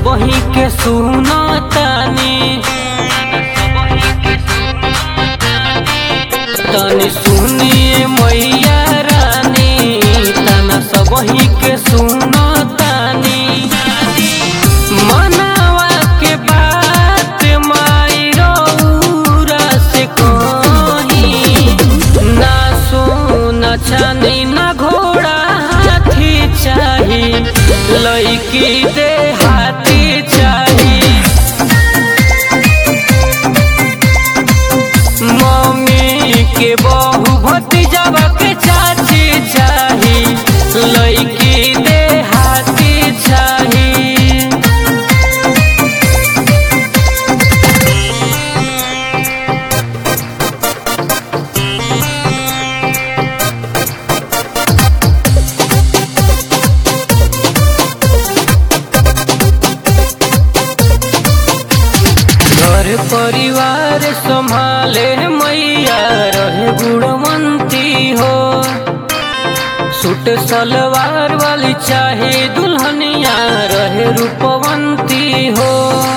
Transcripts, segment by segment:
सबही के सुनतानी, तनी सुनिए मैया रानी, तना सबही के सुनतानी। मनावा के बात माई रउरा से कही, ना सोना चांदी ना घोड़ा हाथी चाही, लईकी दे हाथी चाही। मम्मी के बहू भतीजावा के चाची चाही, लईकी दे हाथी चाही। घर परिवार संभाले मैया रहे गुणवंती हो, सूट सलवार वाली चाहे दुल्हनिया रहे रूपवंती हो।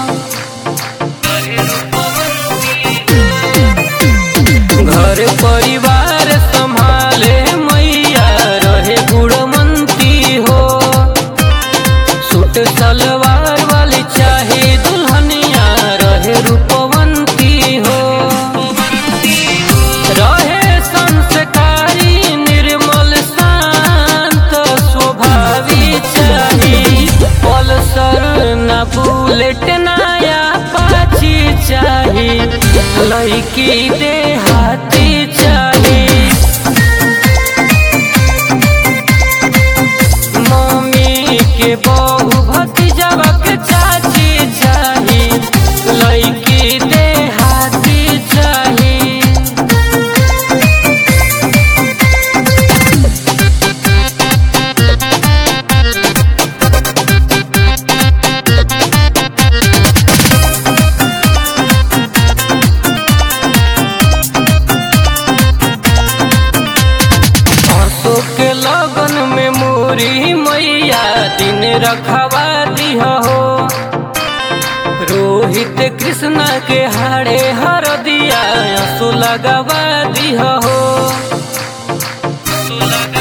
घर परिवार संभाले मैया रहे गुणवंती हो, सूट सलवार वाली चाहे दुल्हनिया रहे रूपवंती हो। रहे संस्कारी निर्मल शांत स्वभावी चाही, पल्सर ना बुलेट नया पाची चाही, लईकी दे हाथी चाही। मम्मी के बहू भतीजावा के चाची चाही, लईकी दे हाथी चाही। के लगन में मोरी मैया दिन रखवा दिया हो, रोहित कृष्णा के हाड़े हर दिया आंसू लगवा दिया हो।